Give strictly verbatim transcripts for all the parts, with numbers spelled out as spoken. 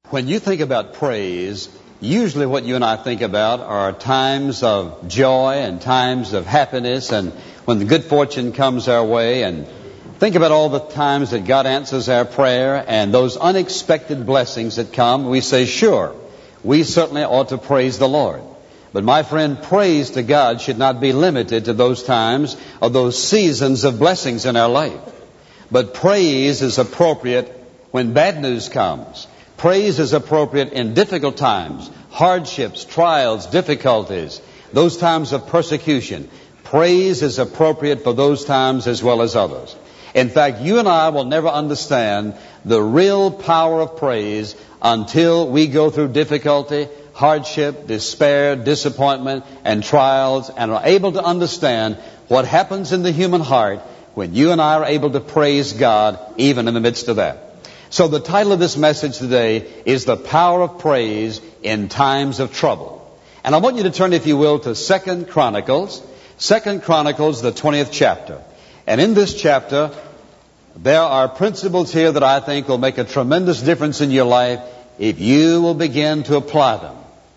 When you think about praise, usually what you and I think about are times of joy and times of happiness, and when the good fortune comes our way, and think about all the times that God answers our prayer and those unexpected blessings that come. We say, sure, we certainly ought to praise the Lord. But my friend, praise to God should not be limited to those times or those seasons of blessings in our life. But praise is appropriate when bad news comes. Praise is appropriate in difficult times, hardships, trials, difficulties, those times of persecution. Praise is appropriate for those times as well as others. In fact, you and I will never understand the real power of praise until we go through difficulty, hardship, despair, disappointment, and trials, and are able to understand what happens in the human heart when you and I are able to praise God even in the midst of that. So the title of this message today is The Power of Praise in Times of Trouble. And I want you to turn, if you will, to Second Chronicles. Second Chronicles, the twentieth chapter. And in this chapter, there are principles here that I think will make a tremendous difference in your life if you will begin to apply them.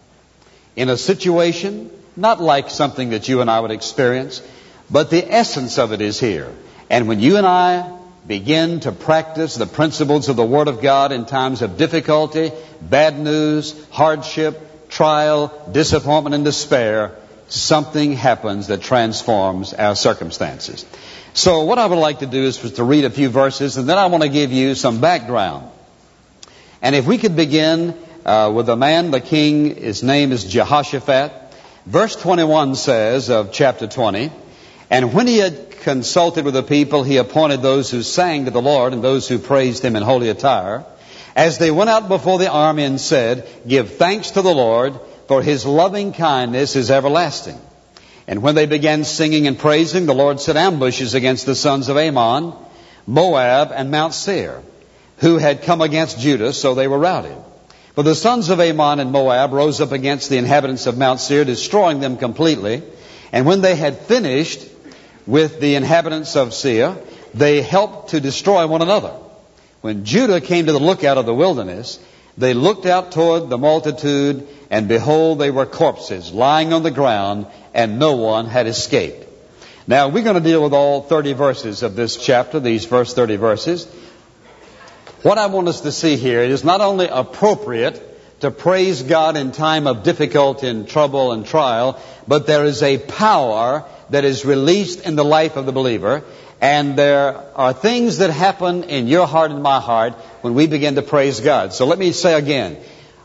In a situation, not like something that you and I would experience, but the essence of it is here. And when you and I begin to practice the principles of the Word of God in times of difficulty, bad news, hardship, trial, disappointment, and despair, something happens that transforms our circumstances. So what I would like to do is to read a few verses, and then I want to give you some background. And if we could begin uh, with the man, the king, his name is Jehoshaphat. Verse twenty-one says of chapter twenty, "And when he had consulted with the people, he appointed those who sang to the Lord and those who praised him in holy attire, as they went out before the army and said, Give thanks to the Lord, for his loving kindness is everlasting. And when they began singing and praising, the Lord set ambushes against the sons of Ammon, Moab, and Mount Seir, who had come against Judah, so they were routed. But the sons of Ammon and Moab rose up against the inhabitants of Mount Seir, destroying them completely. And when they had finished with the inhabitants of Seir, they helped to destroy one another. When Judah came to the lookout of the wilderness, they looked out toward the multitude, and behold, they were corpses lying on the ground, and no one had escaped." Now, we're going to deal with all thirty verses of this chapter, these first thirty verses. What I want us to see here is not only appropriate to praise God in time of difficulty and trouble and trial, but there is a power that is released in the life of the believer, and there are things that happen in your heart and my heart when we begin to praise God. So let me say again,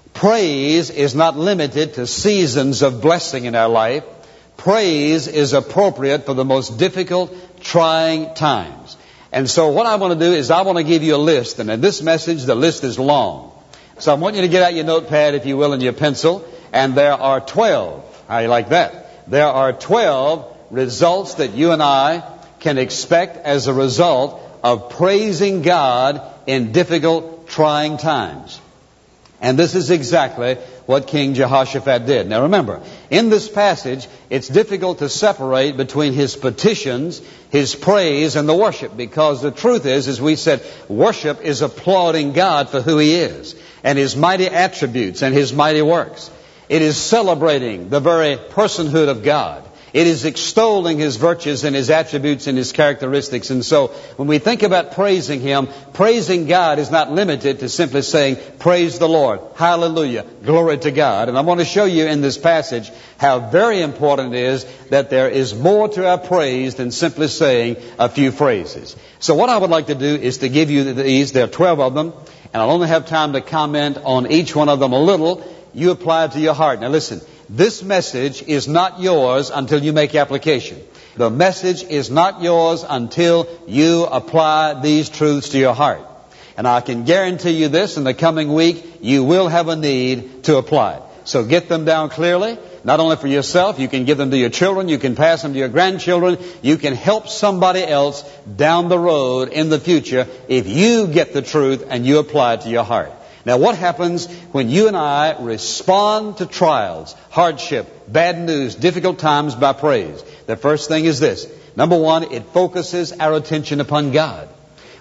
praise is not limited to seasons of blessing in our life. Praise is appropriate for the most difficult, trying times. And so what I want to do is I want to give you a list, and in this message the list is long. So I want you to get out your notepad, if you will, and your pencil, and there are twelve. How do you like that? There are twelve results that you and I can expect as a result of praising God in difficult, trying times. And this is exactly what King Jehoshaphat did. Now remember, in this passage, it's difficult to separate between his petitions, his praise, and the worship, because the truth is, as we said, worship is applauding God for who he is, and his mighty attributes, and his mighty works. It is celebrating the very personhood of God. It is extolling his virtues and his attributes and his characteristics. And so when we think about praising him, praising God is not limited to simply saying, praise the Lord, hallelujah, glory to God. And I want to show you in this passage how very important it is that there is more to our praise than simply saying a few phrases. So what I would like to do is to give you these. There are twelve of them, and I'll only have time to comment on each one of them a little. You apply it to your heart. Now listen. This message is not yours until you make application. The message is not yours until you apply these truths to your heart. And I can guarantee you this, in the coming week, you will have a need to apply it. So get them down clearly, not only for yourself, you can give them to your children, you can pass them to your grandchildren, you can help somebody else down the road in the future if you get the truth and you apply it to your heart. Now, what happens when you and I respond to trials, hardship, bad news, difficult times by praise? The first thing is this. Number one, it focuses our attention upon God.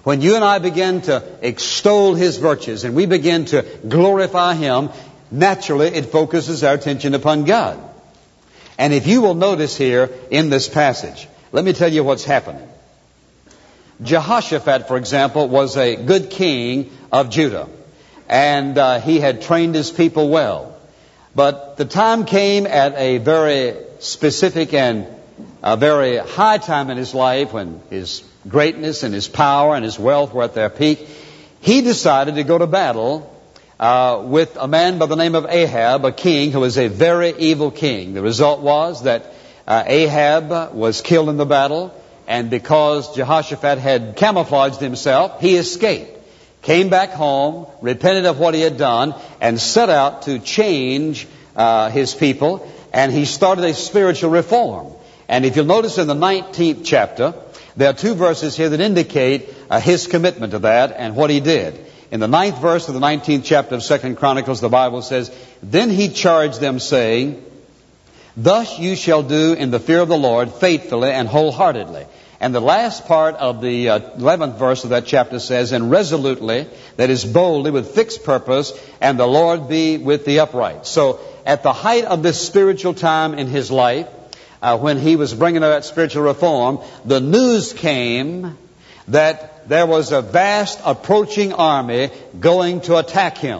When you and I begin to extol His virtues and we begin to glorify Him, naturally it focuses our attention upon God. And if you will notice here in this passage, let me tell you what's happening. Jehoshaphat, for example, was a good king of Judah. And uh, he had trained his people well. But the time came at a very specific and a very high time in his life when his greatness and his power and his wealth were at their peak. He decided to go to battle uh, with a man by the name of Ahab, a king who was a very evil king. The result was that uh, Ahab was killed in the battle, and because Jehoshaphat had camouflaged himself, he escaped. Came back home, repented of what he had done, and set out to change uh, his people, and he started a spiritual reform. And if you'll notice in the nineteenth chapter, there are two verses here that indicate uh, his commitment to that and what he did. In the ninth verse of the nineteenth chapter of Second Chronicles, the Bible says, "Then he charged them, saying, Thus you shall do in the fear of the Lord faithfully and wholeheartedly." And the last part of the uh, eleventh verse of that chapter says, "And resolutely," that is boldly, with fixed purpose, "and the Lord be with the upright." So at the height of this spiritual time in his life, uh, when he was bringing about spiritual reform, the news came that there was a vast approaching army going to attack him.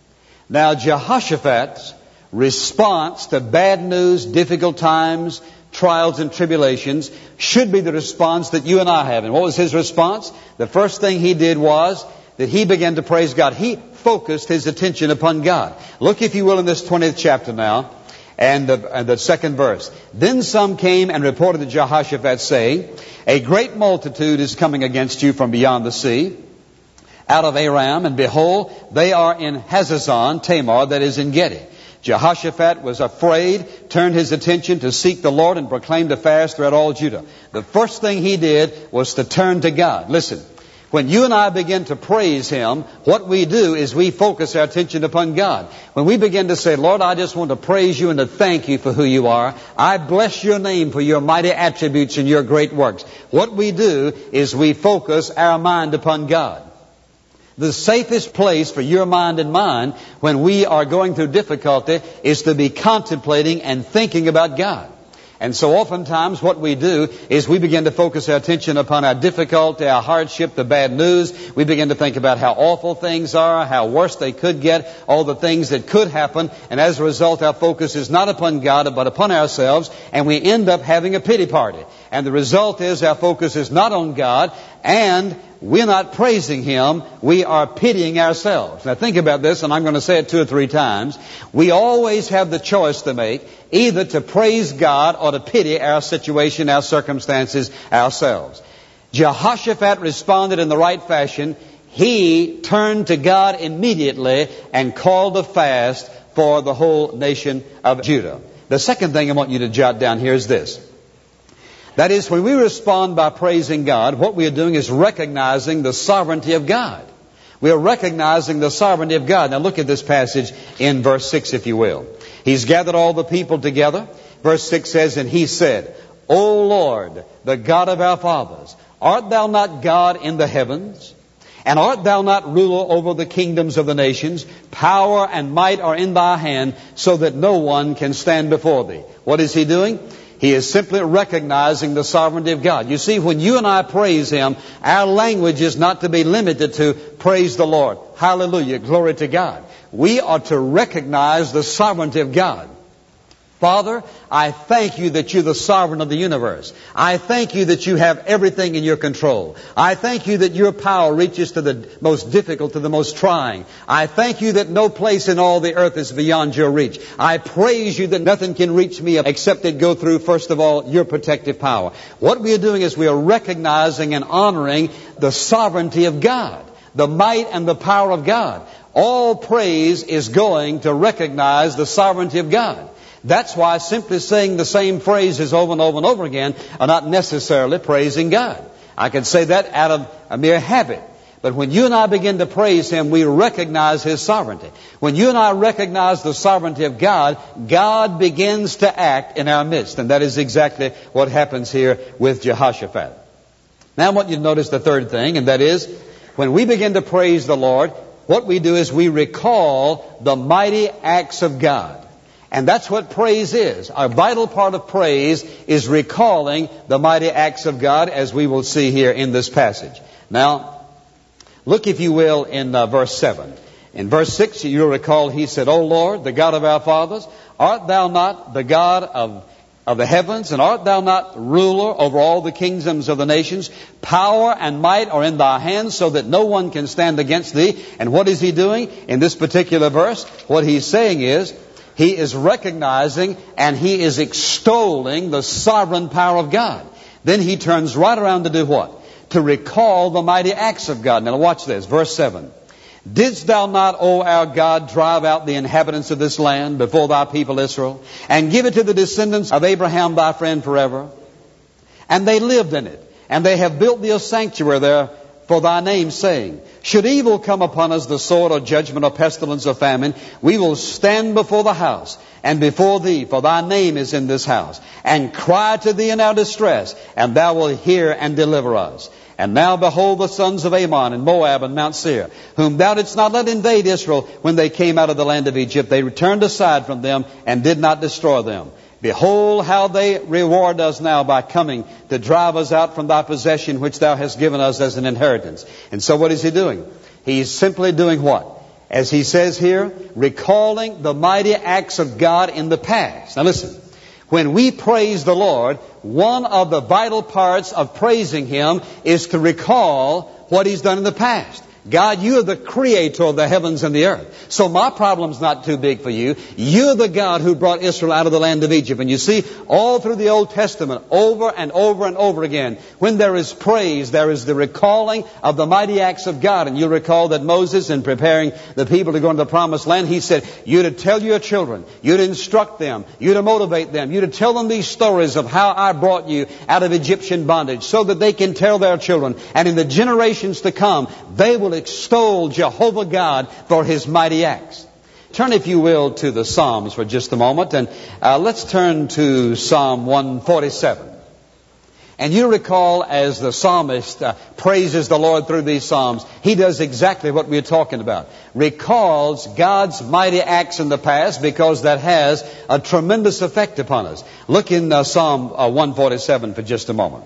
Now Jehoshaphat's response to bad news, difficult times, trials and tribulations should be the response that you and I have. And what was his response? The first thing he did was that he began to praise God. He focused his attention upon God. Look, if you will, in this twentieth chapter now, and the, and the second verse. "Then some came and reported to Jehoshaphat, saying, A great multitude is coming against you from beyond the sea, out of Aram, and behold, they are in Hazazon Tamar, that is in Gedi." Jehoshaphat was afraid, turned his attention to seek the Lord, and proclaimed a fast throughout all Judah. The first thing he did was to turn to God. Listen, when you and I begin to praise Him, what we do is we focus our attention upon God. When we begin to say, "Lord, I just want to praise you and to thank you for who you are. I bless your name for your mighty attributes and your great works." What we do is we focus our mind upon God. The safest place for your mind and mine when we are going through difficulty is to be contemplating and thinking about God. And so oftentimes what we do is we begin to focus our attention upon our difficulty, our hardship, the bad news. We begin to think about how awful things are, how worse they could get, all the things that could happen. And as a result, our focus is not upon God, but upon ourselves. And we end up having a pity party. And the result is our focus is not on God, and we're not praising Him. We are pitying ourselves. Now think about this, and I'm going to say it two or three times. We always have the choice to make, either to praise God or to pity our situation, our circumstances, ourselves. Jehoshaphat responded in the right fashion. He turned to God immediately and called a fast for the whole nation of Judah. The second thing I want you to jot down here is this. That is, when we respond by praising God, what we are doing is recognizing the sovereignty of God. We are recognizing the sovereignty of God. Now look at this passage in verse six, if you will. He's gathered all the people together. Verse six says, "And he said, O Lord, the God of our fathers, art thou not God in the heavens? And art thou not ruler over the kingdoms of the nations? Power and might are in thy hand, so that no one can stand before thee." What is he doing? He is simply recognizing the sovereignty of God. You see, when you and I praise Him, our language is not to be limited to praise the Lord. Hallelujah, glory to God. We are to recognize the sovereignty of God. Father, I thank you that you're the sovereign of the universe. I thank you that you have everything in your control. I thank you that your power reaches to the most difficult, to the most trying. I thank you that no place in all the earth is beyond your reach. I praise you that nothing can reach me except it go through, first of all, your protective power. What we are doing is we are recognizing and honoring the sovereignty of God, the might and the power of God. All praise is going to recognize the sovereignty of God. That's why simply saying the same phrases over and over and over again are not necessarily praising God. I can say that out of a mere habit. But when you and I begin to praise Him, we recognize His sovereignty. When you and I recognize the sovereignty of God, God begins to act in our midst. And that is exactly what happens here with Jehoshaphat. Now I want you to notice the third thing, and that is, when we begin to praise the Lord, what we do is we recall the mighty acts of God. And that's what praise is. Our vital part of praise is recalling the mighty acts of God, as we will see here in this passage. Now, look, if you will, in uh, verse seven. In verse six, you'll recall he said, O Lord, the God of our fathers, art thou not the God of, of the heavens, and art thou not ruler over all the kingdoms of the nations? Power and might are in thy hands, so that no one can stand against thee. And what is he doing in this particular verse? What he's saying is, he is recognizing and he is extolling the sovereign power of God. Then he turns right around to do what? To recall the mighty acts of God. Now watch this, verse seven. Didst thou not, O our God, drive out the inhabitants of this land before thy people Israel, and give it to the descendants of Abraham thy friend forever? And they lived in it, and they have built thee a sanctuary there for thy name, saying, should evil come upon us, the sword or judgment or pestilence or famine, we will stand before the house and before thee, for thy name is in this house, and cry to thee in our distress, and thou wilt hear and deliver us. And now behold, the sons of Ammon and Moab and Mount Seir, whom thou didst not let invade Israel when they came out of the land of Egypt, they returned aside from them and did not destroy them. Behold how they reward us now by coming to drive us out from thy possession which thou hast given us as an inheritance. And so what is he doing? He's simply doing what? As he says here, recalling the mighty acts of God in the past. Now listen, when we praise the Lord, one of the vital parts of praising Him is to recall what He's done in the past. God, you are the creator of the heavens and the earth. So my problem's not too big for you. You're the God who brought Israel out of the land of Egypt. And you see, all through the Old Testament, over and over and over again, when there is praise, there is the recalling of the mighty acts of God. And you'll recall that Moses, in preparing the people to go into the promised land, he said, you're to tell your children, you're to instruct them, you're to motivate them, you're to tell them these stories of how I brought you out of Egyptian bondage, so that they can tell their children. And in the generations to come, they will extol Jehovah God for His mighty acts. Turn, if you will, to the Psalms for just a moment, and uh, let's turn to Psalm one forty-seven. And you recall, as the psalmist uh, praises the Lord through these Psalms, he does exactly what we're talking about. Recalls God's mighty acts in the past, because that has a tremendous effect upon us. Look in uh, Psalm uh, one forty-seven for just a moment.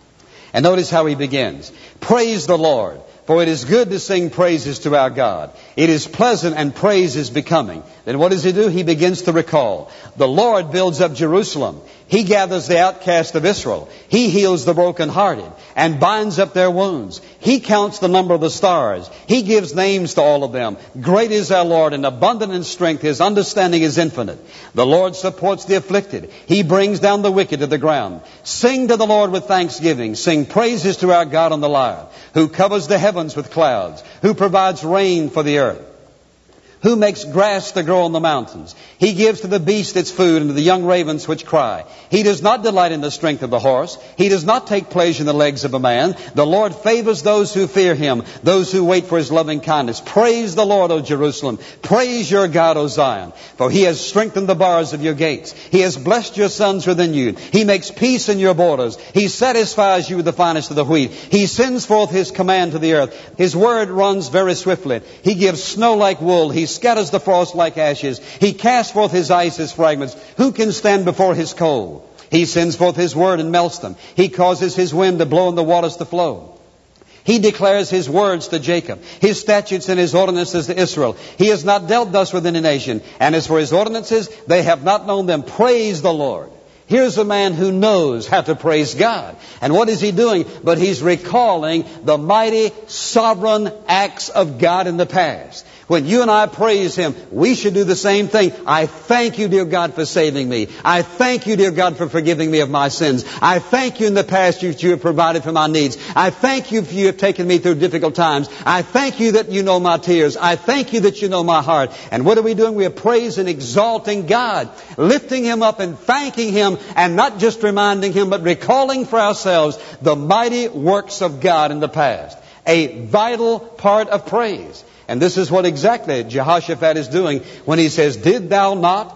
And notice how he begins. Praise the Lord, for it is good to sing praises to our God. It is pleasant, and praise is becoming. Then what does he do? He begins to recall. The Lord builds up Jerusalem. He gathers the outcast of Israel. He heals the brokenhearted and binds up their wounds. He counts the number of the stars. He gives names to all of them. Great is our Lord, and abundant in strength. His understanding is infinite. The Lord supports the afflicted. He brings down the wicked to the ground. Sing to the Lord with thanksgiving. Sing praises to our God on the lyre, who covers the heavens with clouds, who provides rain for the earth, who makes grass to grow on the mountains. He gives to the beast its food, and to the young ravens which cry. He does not delight in the strength of the horse. He does not take pleasure in the legs of a man. The Lord favors those who fear Him, those who wait for His loving kindness. Praise the Lord, O Jerusalem. Praise your God, O Zion. For He has strengthened the bars of your gates. He has blessed your sons within you. He makes peace in your borders. He satisfies you with the finest of the wheat. He sends forth His command to the earth. His word runs very swiftly. He gives snow like wool. He scatters the frost like ashes. He casts forth His ice as fragments. Who can stand before His cold? He sends forth His word and melts them. He causes His wind to blow and the waters to flow. He declares His words to Jacob, His statutes and His ordinances to Israel. He has not dealt thus with any nation. And as for His ordinances, they have not known them. Praise the Lord. Here's a man who knows how to praise God. And what is he doing? But he's recalling the mighty, sovereign acts of God in the past. When you and I praise Him, we should do the same thing. I thank you, dear God, for saving me. I thank you, dear God, for forgiving me of my sins. I thank you in the past that you have provided for my needs. I thank you for you have taken me through difficult times. I thank you that you know my tears. I thank you that you know my heart. And what are we doing? We are praising, exalting God, lifting Him up and thanking Him, and not just reminding Him, but recalling for ourselves the mighty works of God in the past. A vital part of praise. And this is what exactly Jehoshaphat is doing when he says, did thou not?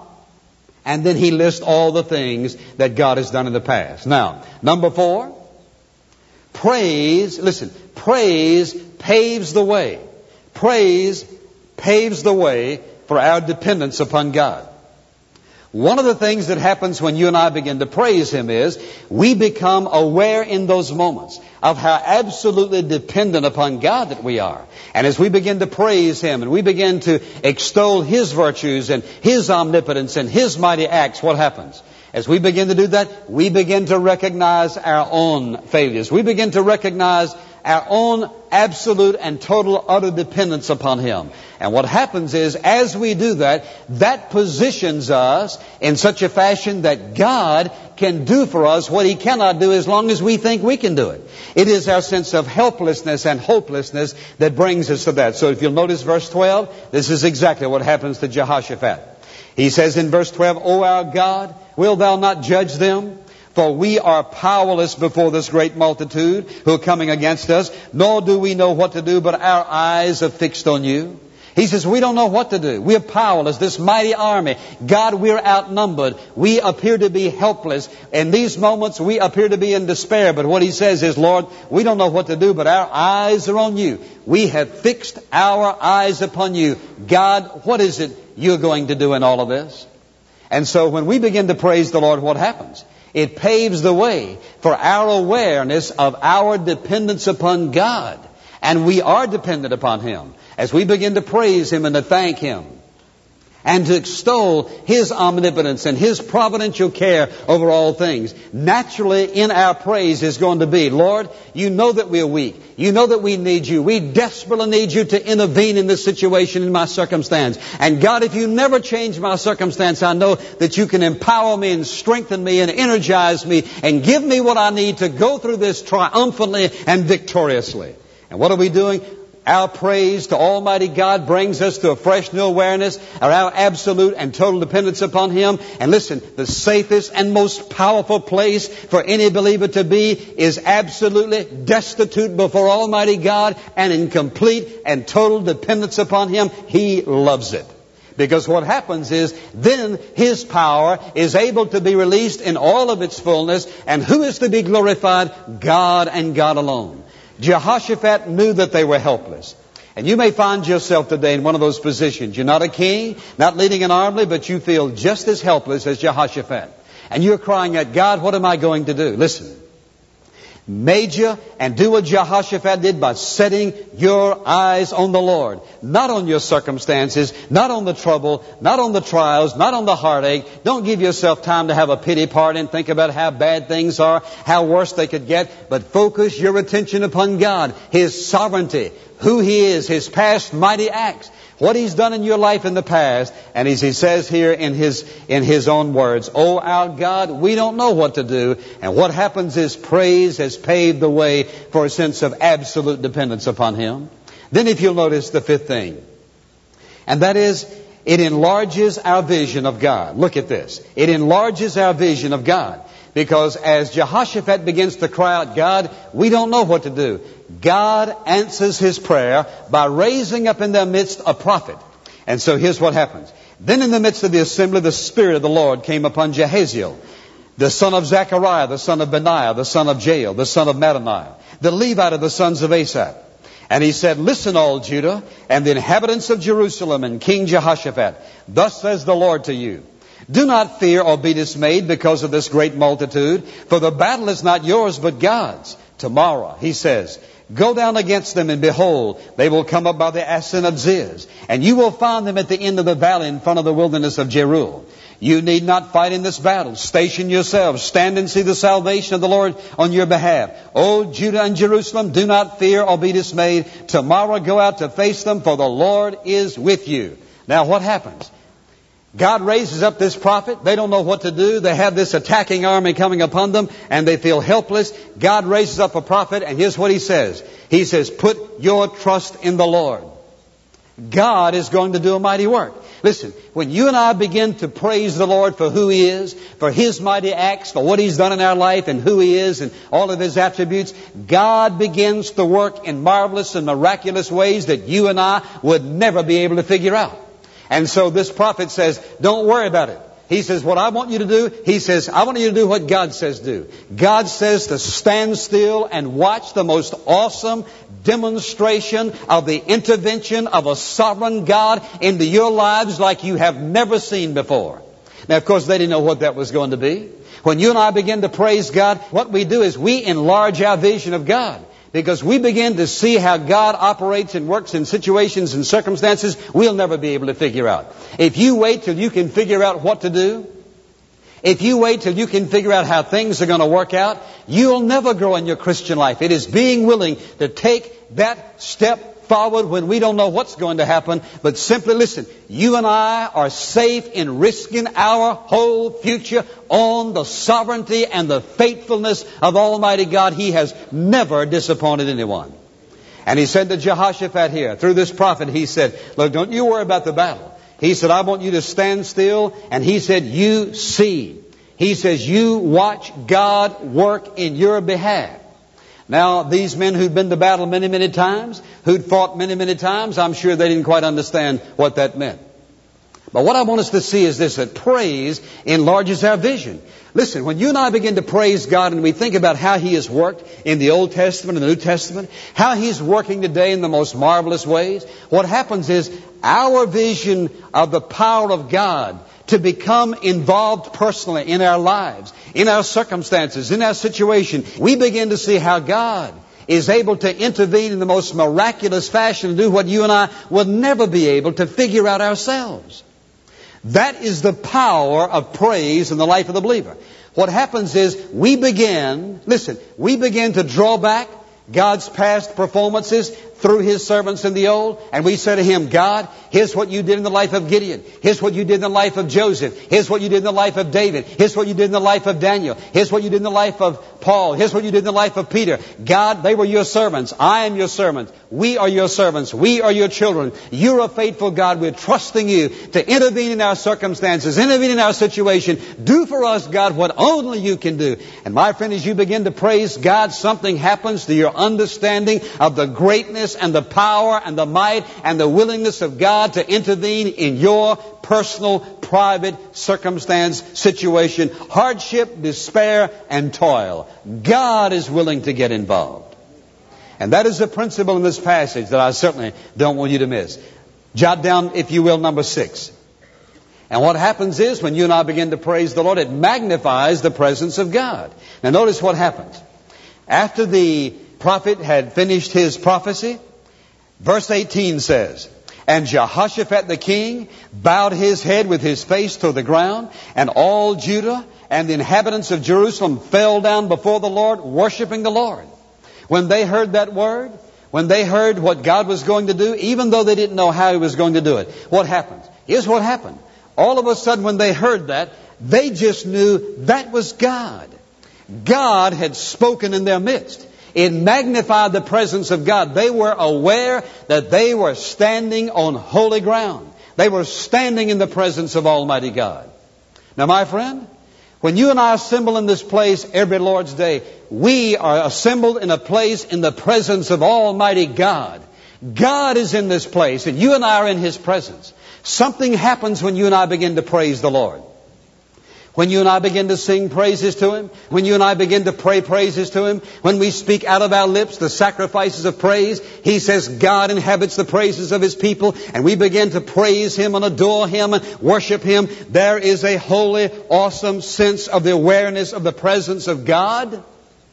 And then he lists all the things that God has done in the past. Now, number four, Praise, listen, praise paves the way. Praise paves the way for our dependence upon God. One of the things that happens when you and I begin to praise Him is we become aware in those moments of how absolutely dependent upon God that we are. And as we begin to praise Him and we begin to extol His virtues and His omnipotence and His mighty acts, what happens? As we begin to do that, we begin to recognize our own failures. We begin to recognize our own absolute and total utter dependence upon Him. And what happens is, as we do that, that positions us in such a fashion that God can do for us what He cannot do as long as we think we can do it. It is our sense of helplessness and hopelessness that brings us to that. So if you'll notice verse twelve, this is exactly what happens to Jehoshaphat. He says in verse twelve, O our God, wilt Thou not judge them? For we are powerless before this great multitude who are coming against us, nor do we know what to do, but our eyes are fixed on You. He says, we don't know what to do. We're powerless. This mighty army, God, we're outnumbered. We appear to be helpless. In these moments, we appear to be in despair. But what he says is, Lord, we don't know what to do, but our eyes are on You. We have fixed our eyes upon You. God, what is it You're going to do in all of this? And so when we begin to praise the Lord, what happens? It paves the way for our awareness of our dependence upon God. And we are dependent upon Him. As we begin to praise Him and to thank Him and to extol His omnipotence and His providential care over all things, naturally in our praise is going to be, Lord, You know that we are weak. You know that we need You. We desperately need You to intervene in this situation, in my circumstance. And God, if You never change my circumstance, I know that You can empower me and strengthen me and energize me and give me what I need to go through this triumphantly and victoriously. And what are we doing? Our praise to Almighty God brings us to a fresh new awareness of our absolute and total dependence upon Him. And listen, the safest and most powerful place for any believer to be is absolutely destitute before Almighty God and in complete and total dependence upon Him. He loves it. Because what happens is, then His power is able to be released in all of its fullness. And who is to be glorified? God and God alone. Jehoshaphat knew that they were helpless. And you may find yourself today in one of those positions. You're not a king, not leading an army, but you feel just as helpless as Jehoshaphat. And you're crying out, God, what am I going to do? Listen. Major and do what Jehoshaphat did by setting your eyes on the Lord. Not on your circumstances, not on the trouble, not on the trials, not on the heartache. Don't give yourself time to have a pity party and think about how bad things are, how worse they could get. But focus your attention upon God, His sovereignty, who He is, His past mighty acts, what He's done in your life in the past. And as He says here in His, in His own words, O our God, we don't know what to do. And what happens is praise has paved the way for a sense of absolute dependence upon Him. Then if you'll notice the fifth thing, and that is, it enlarges our vision of God. Look at this. It enlarges our vision of God. Because as Jehoshaphat begins to cry out, God, we don't know what to do, God answers his prayer by raising up in their midst a prophet. And so here's what happens. Then in the midst of the assembly, the Spirit of the Lord came upon Jehaziel, the son of Zechariah, the son of Benaiah, the son of Jael, the son of Mattaniah, the Levite of the sons of Asaph. And he said, Listen, all Judah, and the inhabitants of Jerusalem, and King Jehoshaphat, thus says the Lord to you, do not fear or be dismayed because of this great multitude, for the battle is not yours but God's. Tomorrow, he says, go down against them, and behold, they will come up by the ascent of Ziz, and you will find them at the end of the valley in front of the wilderness of Jeruel. You need not fight in this battle. Station yourselves. Stand and see the salvation of the Lord on your behalf. O Judah and Jerusalem, do not fear or be dismayed. Tomorrow go out to face them, for the Lord is with you. Now what happens? God raises up this prophet. They don't know what to do. They have this attacking army coming upon them, and they feel helpless. God raises up a prophet, and here's what he says. He says, put your trust in the Lord. God is going to do a mighty work. Listen, when you and I begin to praise the Lord for who He is, for His mighty acts, for what He's done in our life and who He is and all of His attributes, God begins to work in marvelous and miraculous ways that you and I would never be able to figure out. And so this prophet says, don't worry about it. He says, what I want you to do, he says, I want you to do what God says do. God says to stand still and watch the most awesome demonstration of the intervention of a sovereign God into your lives like you have never seen before. Now, of course, they didn't know what that was going to be. When you and I begin to praise God, what we do is we enlarge our vision of God. Because we begin to see how God operates and works in situations and circumstances we'll never be able to figure out. If you wait till you can figure out what to do, if you wait till you can figure out how things are going to work out, you'll never grow in your Christian life. It is being willing to take that step forward when we don't know what's going to happen, but simply listen, you and I are safe in risking our whole future on the sovereignty and the faithfulness of Almighty God. He has never disappointed anyone. And he said to Jehoshaphat here, through this prophet, he said, look, don't you worry about the battle. He said, I want you to stand still. And he said, you see. He says, you watch God work in your behalf. Now, these men who'd been to battle many, many times, who'd fought many, many times, I'm sure they didn't quite understand what that meant. But what I want us to see is this, that praise enlarges our vision. Listen, when you and I begin to praise God and we think about how He has worked in the Old Testament and the New Testament, how He's working today in the most marvelous ways, what happens is our vision of the power of God to become involved personally in our lives, in our circumstances, in our situation, we begin to see how God is able to intervene in the most miraculous fashion and do what you and I will never be able to figure out ourselves. That is the power of praise in the life of the believer. What happens is we begin, listen, we begin to draw back God's past performances through His servants in the old, and we say to Him, God, here's what you did in the life of Gideon. Here's what you did in the life of Joseph. Here's what you did in the life of David. Here's what you did in the life of Daniel. Here's what you did in the life of Paul. Here's what you did in the life of Peter. God, they were your servants. I am your servant. We are your servants. We are your children. You're a faithful God. We're trusting you to intervene in our circumstances, intervene in our situation. Do for us, God, what only you can do. And my friend, as you begin to praise God, something happens to your understanding of the greatness and the power and the might and the willingness of God to intervene in your personal, private circumstance, situation, hardship, despair, and toil. God is willing to get involved. And that is a principle in this passage that I certainly don't want you to miss. Jot down, if you will, number six. And what happens is when you and I begin to praise the Lord, it magnifies the presence of God. Now notice what happens. After the prophet had finished his prophecy, verse eighteen says, and Jehoshaphat the king bowed his head with his face to the ground, and all Judah and the inhabitants of Jerusalem fell down before the Lord, worshiping the Lord. When they heard that word, when they heard what God was going to do, even though they didn't know how He was going to do it, what happened? Here's what happened. All of a sudden when they heard that, they just knew that was God. God had spoken in their midst. It magnified the presence of God. They were aware that they were standing on holy ground. They were standing in the presence of Almighty God. Now, my friend, when you and I assemble in this place every Lord's Day, we are assembled in a place in the presence of Almighty God. God is in this place, and you and I are in His presence. Something happens when you and I begin to praise the Lord. When you and I begin to sing praises to Him, when you and I begin to pray praises to Him, when we speak out of our lips the sacrifices of praise, He says God inhabits the praises of His people, and we begin to praise Him and adore Him and worship Him. There is a holy, awesome sense of the awareness of the presence of God.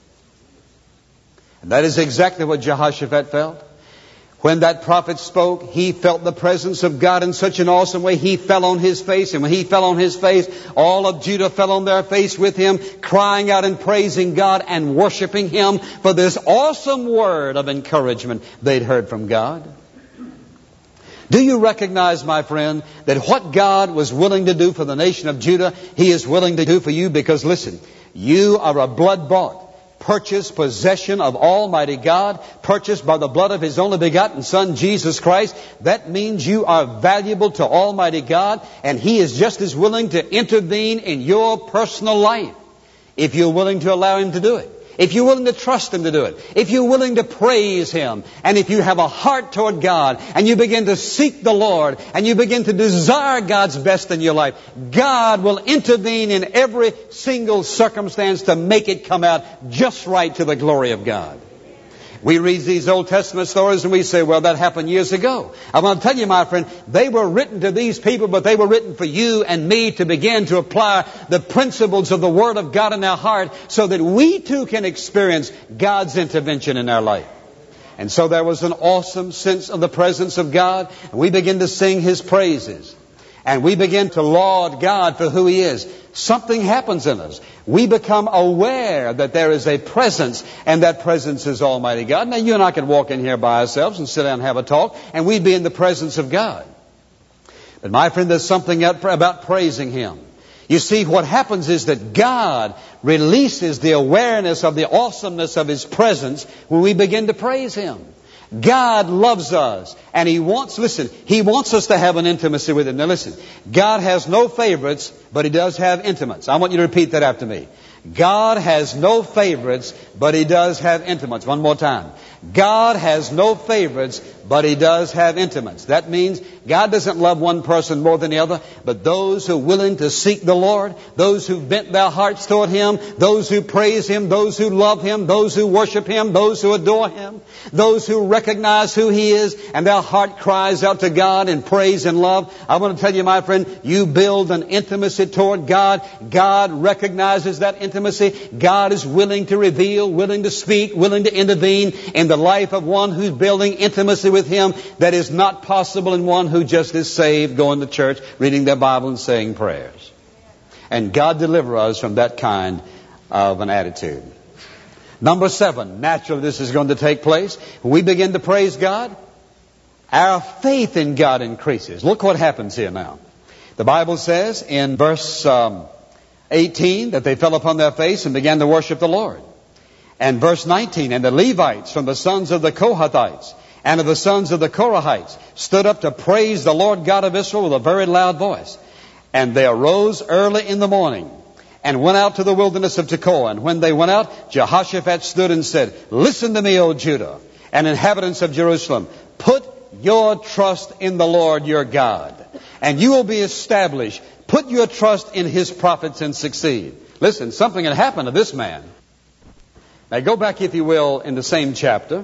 And that is exactly what Jehoshaphat felt. When that prophet spoke, he felt the presence of God in such an awesome way. He fell on his face, and when he fell on his face, all of Judah fell on their face with him, crying out and praising God and worshiping Him for this awesome word of encouragement they'd heard from God. Do you recognize, my friend, that what God was willing to do for the nation of Judah, He is willing to do for you? Because listen, you are a blood-bought, purchased possession of Almighty God, purchased by the blood of His only begotten Son, Jesus Christ. That means you are valuable to Almighty God, and He is just as willing to intervene in your personal life if you're willing to allow Him to do it. if you're willing to trust Him to do it, if you're willing to praise Him, and if you have a heart toward God, and you begin to seek the Lord, and you begin to desire God's best in your life, God will intervene in every single circumstance to make it come out just right to the glory of God. We read these Old Testament stories and we say, well, that happened years ago. I want to tell you, my friend, they were written to these people, but they were written for you and me to begin to apply the principles of the Word of God in our heart so that we too can experience God's intervention in our life. And so there was an awesome sense of the presence of God, and we begin to sing His praises. And we begin to laud God for who He is. Something happens in us. We become aware that there is a presence, and that presence is Almighty God. Now, you and I could walk in here by ourselves and sit down and have a talk, and we'd be in the presence of God. But my friend, there's something about praising Him. You see, what happens is that God releases the awareness of the awesomeness of His presence when we begin to praise Him. God loves us, and He wants, listen, He wants us to have an intimacy with Him. Now listen, God has no favorites, but He does have intimates. I want you to repeat that after me. God has no favorites, but He does have intimates. One more time. God has no favorites, but He does have intimates. That means God doesn't love one person more than the other, but those who are willing to seek the Lord, those who bent their hearts toward Him, those who praise Him, those who love Him, those who worship Him, those who adore Him, those who recognize who He is, and their heart cries out to God in praise and love. I want to tell you, my friend, you build an intimacy toward God. God recognizes that intimacy. God is willing to reveal, willing to speak, willing to intervene in the life of one who's building intimacy with Him that is not possible in one who just is saved, going to church, reading their Bible and saying prayers. And God deliver us from that kind of an attitude. Number seven, naturally this is going to take place. When we begin to praise God, our faith in God increases. Look what happens here now. The Bible says in verse um, eighteen that they fell upon their face and began to worship the Lord. And verse nineteen, and the Levites from the sons of the Kohathites and of the sons of the Korahites stood up to praise the Lord God of Israel with a very loud voice. And they arose early in the morning and went out to the wilderness of Tekoa. And when they went out, Jehoshaphat stood and said, listen to me, O Judah, and inhabitants of Jerusalem. Put your trust in the Lord your God, and you will be established. Put your trust in His prophets and succeed. Listen, something had happened to this man. Now go back, if you will, in the same chapter.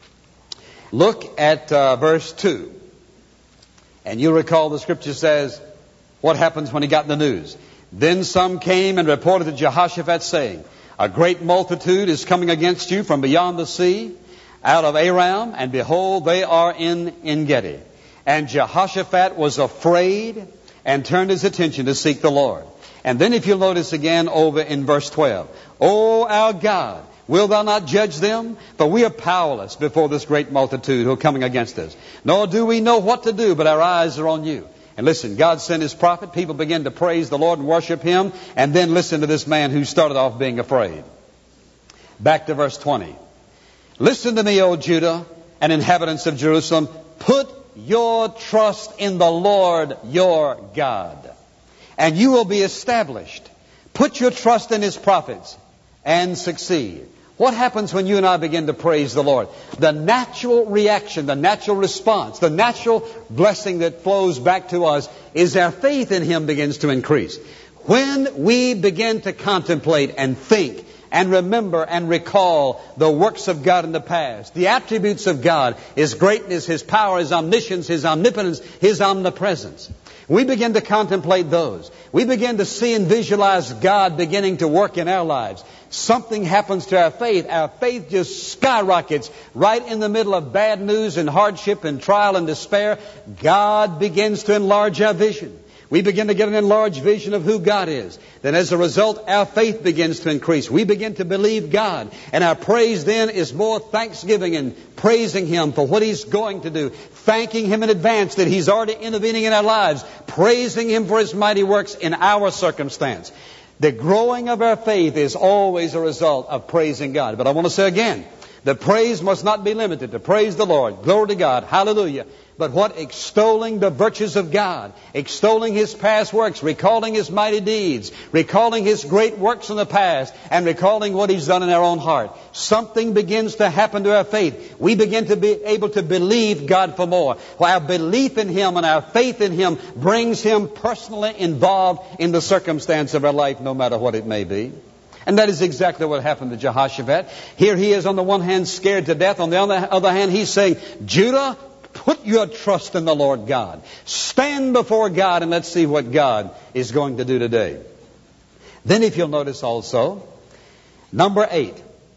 Look at uh, verse two. And you'll recall the scripture says, what happens when he got the news? Then some came and reported to Jehoshaphat, saying, a great multitude is coming against you from beyond the sea, out of Aram, and behold, they are in En-gedi. And Jehoshaphat was afraid and turned his attention to seek the Lord. And then if you'll notice again over in verse twelve, O our God, will thou not judge them? For we are powerless before this great multitude who are coming against us. Nor do we know what to do, but our eyes are on you. And listen, God sent His prophet. People begin to praise the Lord and worship Him. And then listen to this man who started off being afraid. Back to verse twenty. Listen to me, O Judah and inhabitants of Jerusalem. Put your trust in the Lord your God, and you will be established. Put your trust in His prophets and succeed. What happens when you and I begin to praise the Lord? The natural reaction, the natural response, the natural blessing that flows back to us is our faith in Him begins to increase. When we begin to contemplate and think and remember and recall the works of God in the past, the attributes of God, His greatness, His power, His omniscience, His omnipotence, His omnipresence. We begin to contemplate those. We begin to see and visualize God beginning to work in our lives. Something happens to our faith. Our faith just skyrockets right in the middle of bad news and hardship and trial and despair. God begins to enlarge our vision. We begin to get an enlarged vision of who God is. Then as a result, our faith begins to increase. We begin to believe God. And our praise then is more thanksgiving and praising Him for what He's going to do. Thanking Him in advance that He's already intervening in our lives. Praising Him for His mighty works in our circumstance. The growing of our faith is always a result of praising God. But I want to say again, The praise must not be limited to praise the Lord. Glory to God. Hallelujah. But what? Extolling the virtues of God, extolling His past works, recalling His mighty deeds, recalling His great works in the past, and recalling what He's done in our own heart. Something begins to happen to our faith. We begin to be able to believe God for more. Our belief in Him and our faith in Him brings Him personally involved in the circumstance of our life, no matter what it may be. And that is exactly what happened to Jehoshaphat. Here he is on the one hand scared to death. On the other hand, he's saying, Judah, put your trust in the Lord God. Stand before God and let's see what God is going to do today. Then if you'll notice also, number eight.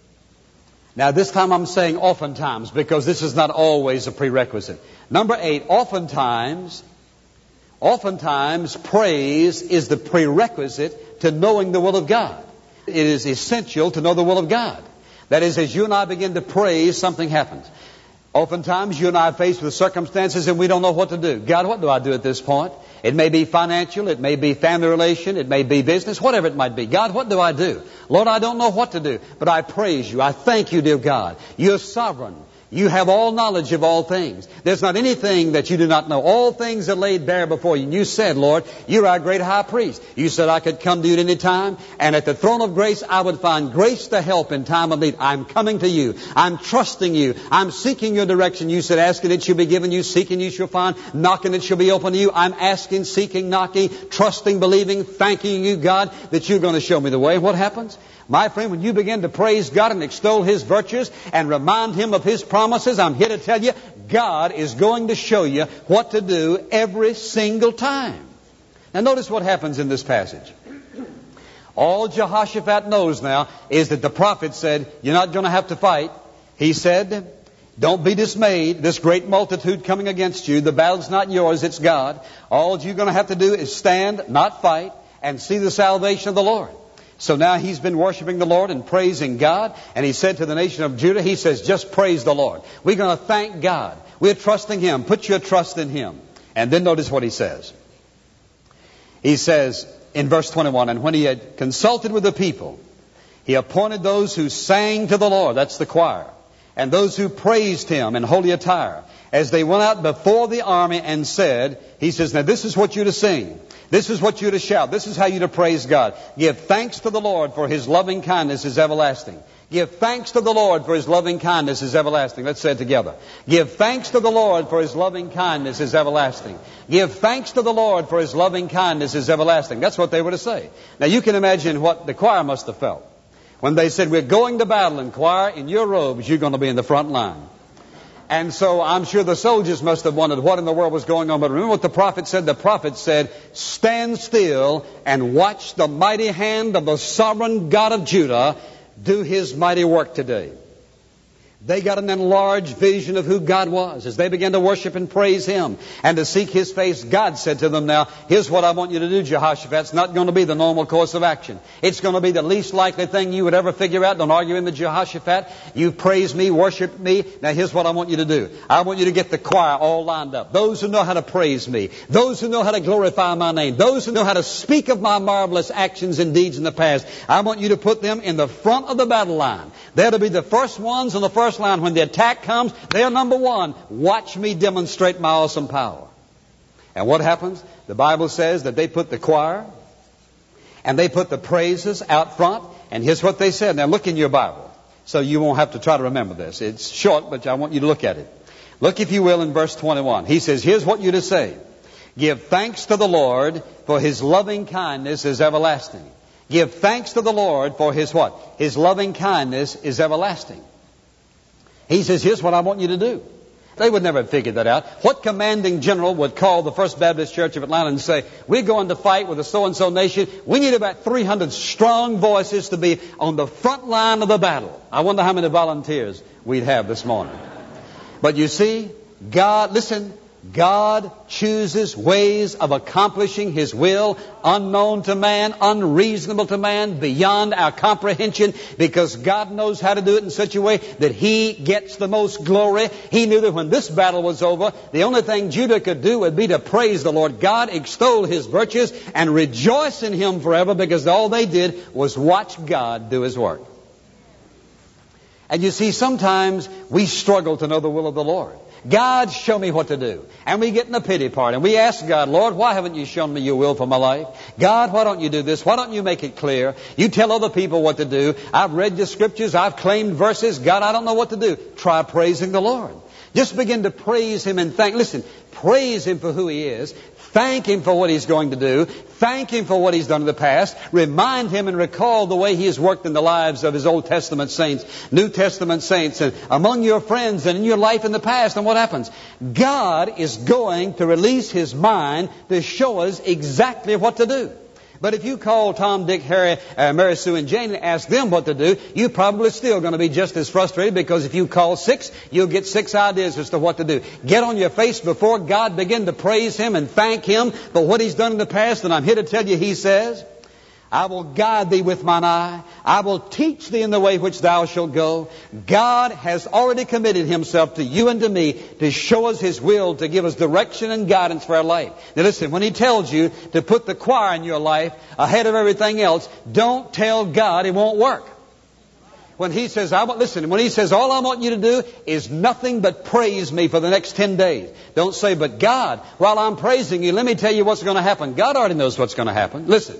Now this time I'm saying oftentimes because this is not always a prerequisite. Number eight, oftentimes, oftentimes praise is the prerequisite to knowing the will of God. It is essential to know the will of God. That is, as you and I begin to praise, something happens. Oftentimes, you and I are faced with circumstances and we don't know what to do. God, what do I do at this point? It may be financial, it may be family relation, it may be business, whatever it might be. God, what do I do? Lord, I don't know what to do, but I praise you. I thank you, dear God. You're sovereign. You have all knowledge of all things. There's not anything that you do not know. All things are laid bare before you. And you said, Lord, you're our great high priest. You said I could come to you at any time, and at the throne of grace I would find grace to help in time of need. I'm coming to you. I'm trusting you. I'm seeking your direction. You said, asking it shall be given you, seeking you shall find, knocking it shall be open to you. I'm asking, seeking, knocking, trusting, believing, thanking you, God, that you're going to show me the way. What happens? My friend, when you begin to praise God and extol His virtues and remind Him of His promises, I'm here to tell you, God is going to show you what to do every single time. Now notice what happens in this passage. All Jehoshaphat knows now is that the prophet said, you're not going to have to fight. He said, don't be dismayed. This great multitude coming against you, the battle's not yours, it's God. All you're going to have to do is stand, not fight, and see the salvation of the Lord. So now he's been worshiping the Lord and praising God. And he said to the nation of Judah, he says, just praise the Lord. We're going to thank God. We're trusting Him. Put your trust in Him. And then notice what he says. He says in verse twenty-one, and when he had consulted with the people, he appointed those who sang to the Lord, that's the choir, and those who praised Him in holy attire, as they went out before the army and said, he says, now this is what you're to sing. This is what you're to shout. This is how you're to praise God. Give thanks to the Lord, for His loving kindness is everlasting. Give thanks to the Lord, for His loving kindness is everlasting. Let's say it together. Give thanks to the Lord, for His loving kindness is everlasting. Give thanks to the Lord, for His loving kindness is everlasting. That's what they were to say. Now you can imagine what the choir must have felt when they said, we're going to battle, and choir, in your robes, you're going to be in the front line. And so I'm sure the soldiers must have wondered what in the world was going on. But remember what the prophet said? The prophet said, stand still and watch the mighty hand of the sovereign God of Judah do His mighty work today. They got an enlarged vision of who God was. As they began to worship and praise Him and to seek His face, God said to them, now, here's what I want you to do, Jehoshaphat. It's not going to be the normal course of action. It's going to be the least likely thing you would ever figure out. Don't argue in the Jehoshaphat. You praise me, worship me. Now, here's what I want you to do. I want you to get the choir all lined up. Those who know how to praise me. Those who know how to glorify my name. Those who know how to speak of my marvelous actions and deeds in the past. I want you to put them in the front of the battle line. They're to be the first ones on the first line. When the attack comes, they're number one. Watch me demonstrate my awesome power. And what happens? The Bible says that they put the choir and they put the praises out front. And here's what they said. Now look in your Bible, so you won't have to try to remember this. It's short, but I want you to look at it. Look, if you will, in verse twenty-one. He says, here's what you're to say. Give thanks to the Lord, for His loving kindness is everlasting. Give thanks to the Lord for His what? His loving kindness is everlasting. He says, here's what I want you to do. They would never have figured that out. What commanding general would call the First Baptist Church of Atlanta and say, we're going to fight with a so-and-so nation. We need about three hundred strong voices to be on the front line of the battle. I wonder how many volunteers we'd have this morning. But you see, God, listen, God chooses ways of accomplishing His will unknown to man, unreasonable to man, beyond our comprehension, because God knows how to do it in such a way that He gets the most glory. He knew that when this battle was over, the only thing Judah could do would be to praise the Lord God, extol His virtues, and rejoice in Him forever, because all they did was watch God do His work. And you see, sometimes we struggle to know the will of the Lord. God, show me what to do. And we get in a pity party and we ask God, Lord, why haven't you shown me your will for my life? God, why don't you do this? Why don't you make it clear? You tell other people what to do. I've read the scriptures. I've claimed verses. God, I don't know what to do. Try praising the Lord. Just begin to praise Him and thank. Listen, praise Him for who He is. Thank Him for what He's going to do. Thank Him for what He's done in the past. Remind Him and recall the way He has worked in the lives of His Old Testament saints, New Testament saints, and among your friends and in your life in the past. And what happens? God is going to release His mind to show us exactly what to do. But if you call Tom, Dick, Harry, uh, Mary Sue, and Jane and ask them what to do, you're probably still going to be just as frustrated, because if you call six, you'll get six ideas as to what to do. Get on your face before God, begin to praise Him and thank Him for what He's done in the past. And I'm here to tell you, He says, I will guide thee with mine eye. I will teach thee in the way which thou shalt go. God has already committed Himself to you and to me to show us His will, to give us direction and guidance for our life. Now listen, when He tells you to put the choir in your life ahead of everything else, don't tell God it won't work. When He says, I want, listen, when He says, all I want you to do is nothing but praise me for the next ten days. Don't say, but God, while I'm praising you, let me tell you what's going to happen. God already knows what's going to happen. Listen.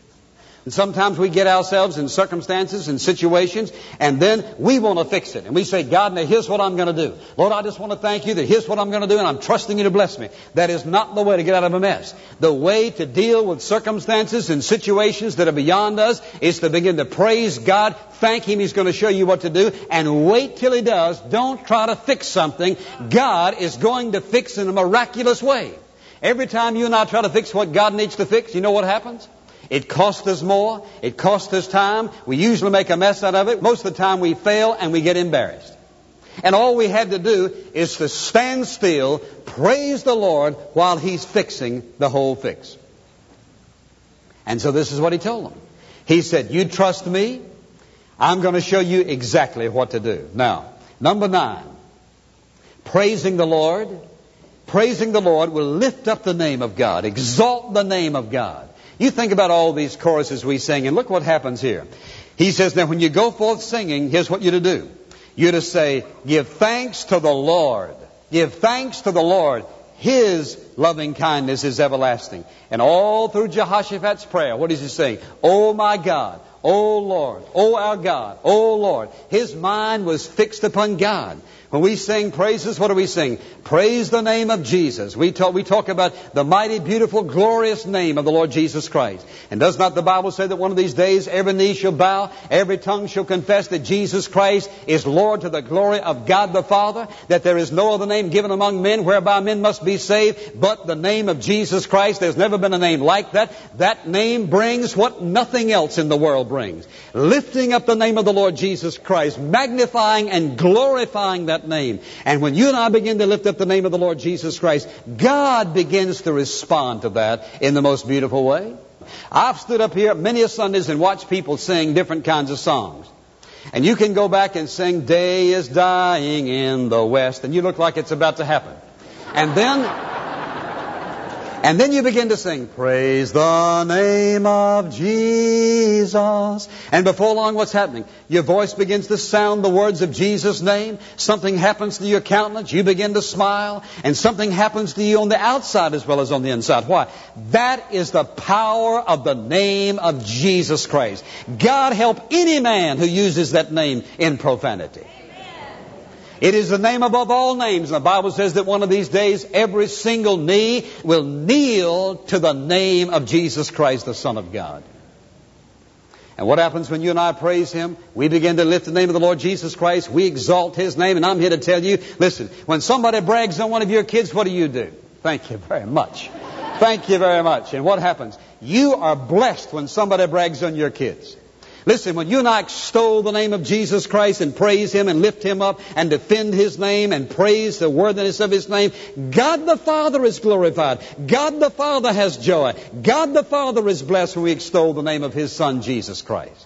And sometimes we get ourselves in circumstances and situations, and then we want to fix it. And we say, God, now here's what I'm going to do. Lord, I just want to thank you that here's what I'm going to do, and I'm trusting you to bless me. That is not the way to get out of a mess. The way to deal with circumstances and situations that are beyond us is to begin to praise God, thank Him He's going to show you what to do, and wait till He does. Don't try to fix something. God is going to fix in a miraculous way. Every time you and I try to fix what God needs to fix, you know what happens? It costs us more. It costs us time. We usually make a mess out of it. Most of the time we fail and we get embarrassed. And all we had to do is to stand still, praise the Lord while He's fixing the whole fix. And so this is what He told them. He said, you trust me, I'm going to show you exactly what to do. Now, number nine, praising the Lord. Praising the Lord will lift up the name of God, exalt the name of God. You think about all these choruses we sing, and look what happens here. He says, now when you go forth singing, here's what you're to do. You're to say, give thanks to the Lord. Give thanks to the Lord. His loving kindness is everlasting. And all through Jehoshaphat's prayer, what is he saying? Oh my God, oh Lord, oh our God, oh Lord. His mind was fixed upon God. When we sing praises, what do we sing? Praise the name of Jesus. We talk, we talk about the mighty, beautiful, glorious name of the Lord Jesus Christ. And does not the Bible say that one of these days every knee shall bow, every tongue shall confess that Jesus Christ is Lord to the glory of God the Father, that there is no other name given among men whereby men must be saved but the name of Jesus Christ. There's never been a name like that. That name brings what nothing else in the world brings. Lifting up the name of the Lord Jesus Christ, magnifying and glorifying that name. And when you and I begin to lift up the name of the Lord Jesus Christ, God begins to respond to that in the most beautiful way. I've stood up here many a Sundays and watched people sing different kinds of songs. And you can go back and sing, day is dying in the west, and you look like it's about to happen. And then... And then you begin to sing, praise the name of Jesus. And before long, what's happening? Your voice begins to sound the words of Jesus' name. Something happens to your countenance. You begin to smile. And something happens to you on the outside as well as on the inside. Why? That is the power of the name of Jesus Christ. God help any man who uses that name in profanity. It is the name above all names. And the Bible says that one of these days, every single knee will kneel to the name of Jesus Christ, the Son of God. And what happens when you and I praise Him? We begin to lift the name of the Lord Jesus Christ. We exalt His name. And I'm here to tell you, listen, when somebody brags on one of your kids, what do you do? Thank you very much. Thank you very much. And what happens? You are blessed when somebody brags on your kids. Listen, when you and I extol the name of Jesus Christ and praise Him and lift Him up and defend His name and praise the worthiness of His name, God the Father is glorified. God the Father has joy. God the Father is blessed when we extol the name of His Son, Jesus Christ.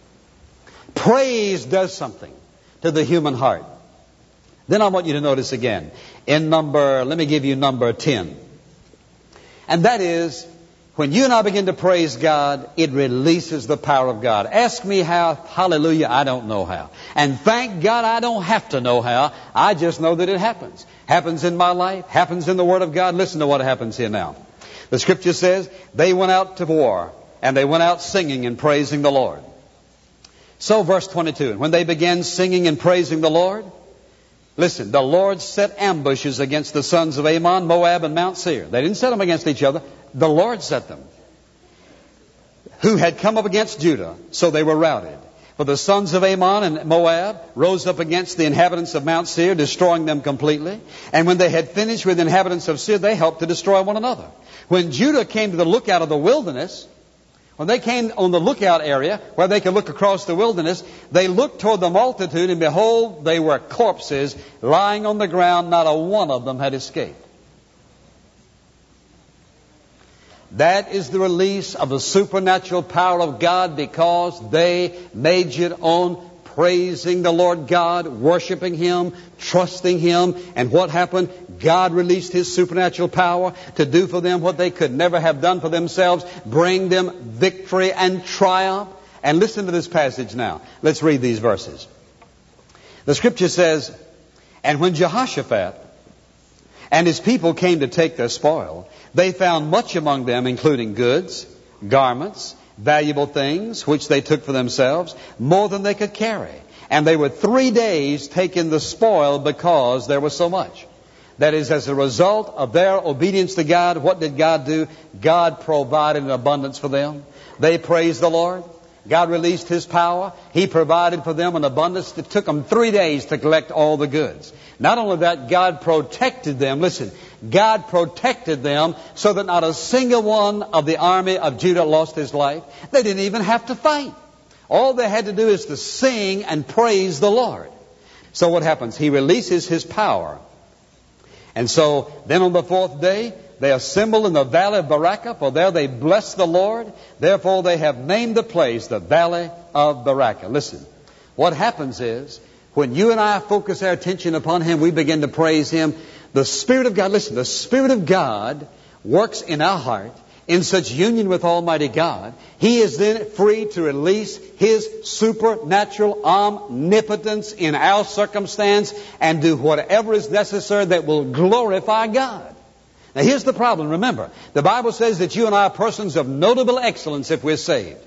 Praise does something to the human heart. Then I want you to notice again, in number, let me give you number ten. And that is, When you and I begin to praise God, it releases the power of God. Ask me how. Hallelujah, I don't know how. And thank God I don't have to know how. I just know that it happens. Happens in my life, happens in the Word of God. Listen to what happens here now. The Scripture says, they went out to war, and they went out singing and praising the Lord. So verse twenty-two, and when they began singing and praising the Lord, listen, the Lord set ambushes against the sons of Ammon, Moab, and Mount Seir. They didn't set them against each other. The Lord set them, who had come up against Judah, so they were routed. For the sons of Ammon and Moab rose up against the inhabitants of Mount Seir, destroying them completely. And when they had finished with the inhabitants of Seir, they helped to destroy one another. When Judah came to the lookout of the wilderness, when they came on the lookout area where they could look across the wilderness, they looked toward the multitude, and behold, they were corpses lying on the ground. Not a one of them had escaped. That is the release of the supernatural power of God, because they majored on praising the Lord God, worshiping Him, trusting Him. And what happened? God released His supernatural power to do for them what they could never have done for themselves, bring them victory and triumph. And listen to this passage now. Let's read these verses. The Scripture says, and when Jehoshaphat and his people came to take their spoil, they found much among them, including goods, garments, valuable things, which they took for themselves, more than they could carry. And they were three days taking the spoil because there was so much. That is, as a result of their obedience to God, what did God do? God provided an abundance for them. They praised the Lord. God released His power. He provided for them an abundance. It took them three days to collect all the goods. Not only that, God protected them. Listen, God protected them so that not a single one of the army of Judah lost his life. They didn't even have to fight. All they had to do is to sing and praise the Lord. So what happens? He releases His power. And so then on the fourth day, they assembled in the valley of Barakah, for there they blessed the Lord. Therefore they have named the place the valley of Barakah. Listen, what happens is, when you and I focus our attention upon Him, we begin to praise Him. The Spirit of God, listen, the Spirit of God works in our heart in such union with Almighty God. He is then free to release His supernatural omnipotence in our circumstance and do whatever is necessary that will glorify God. Now here's the problem. Remember, the Bible says that you and I are persons of notable excellence if we're saved.